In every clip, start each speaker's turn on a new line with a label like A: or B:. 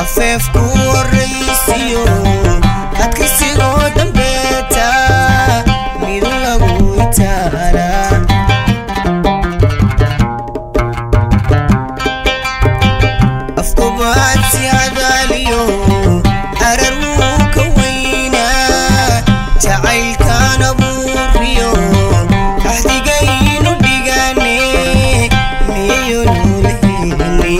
A: afeefku waraysiyo adkaysigoo dambeeta mid lagu itaala afkubaadsi cadaaliyo araruu ka weynaa jacaylkaan abuuriyo axdigaynu dhigane miyayo noolaheni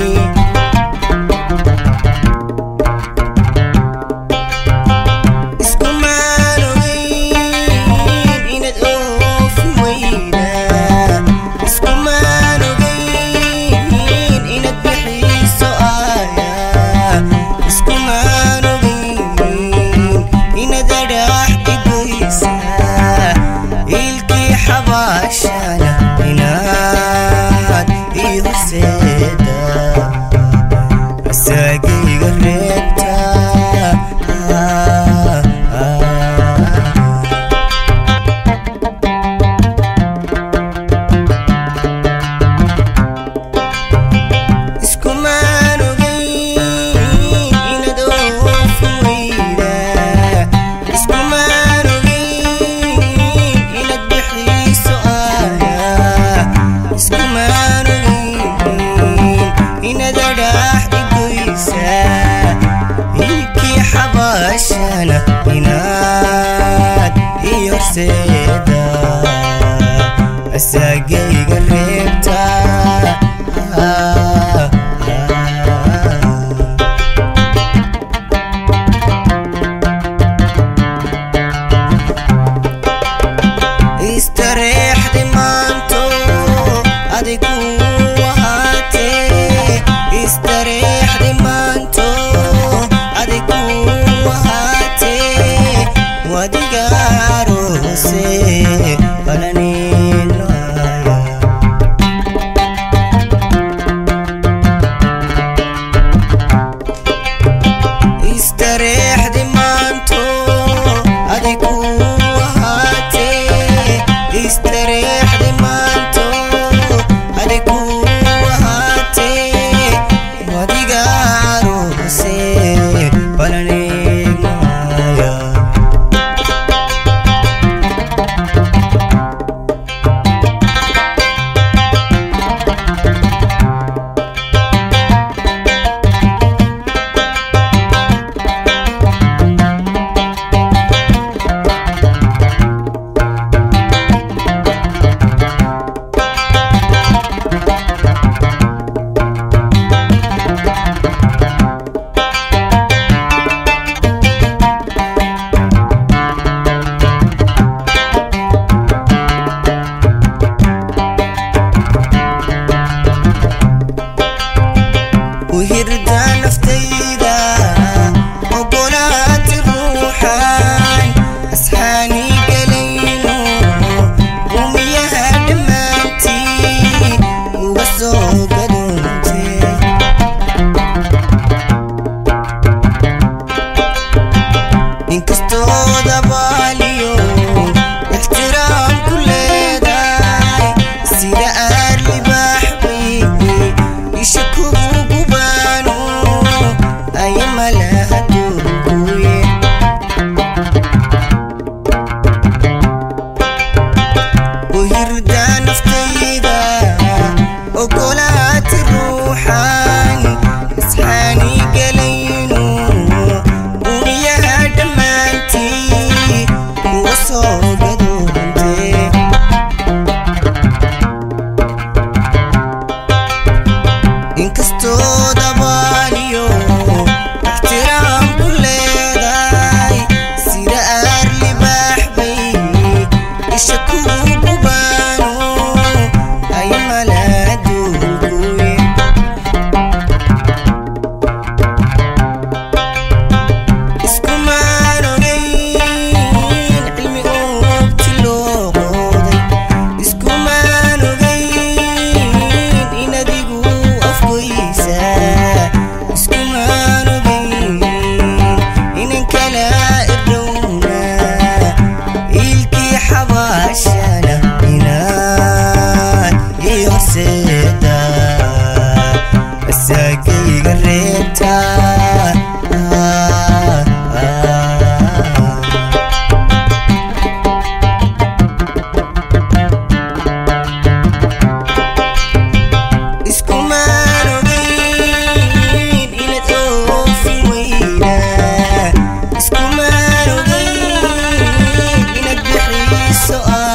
A: iskumaan ogayn inaad oofi weyda iskumaan ogayn inaad bixiiso aaya iskumaan ogayn inaad adhax igoysa ilkii xabaashana inaad ii horseeda asaagayga reebta iskumaan ogayn inaad oofi weyda iskumaan ogayn inaad bixiiso aaya iskumaan ogayn inaad adhax igoysa ilkii xabaashana inaad ii horseeda asaagayga reebta istareexdi maanto adig ku ahaatee istareexdi maanto adig ku ahaatee wadiga aroose balaninaya istareexdi maanto adig ku ahaatee istareexdi maanto adig ku ahaatee wadiga aroose balaninaya وهردا نفتيدا وقولات الروحان أسحاني قليلو وميها دمانتي وبسوق دونتي انكستو دباليو احترام كل داي سيدا أرلي بحبيبي يشكو وهردا نفتيدا وقولات الروحان اسحاني قليلو وميها دمانتي وصوق دونتي انكستو دباليو احترام كل داي سيدا أرلي بحبيبي يشكو قبانو أي ملا دولكوي سؤال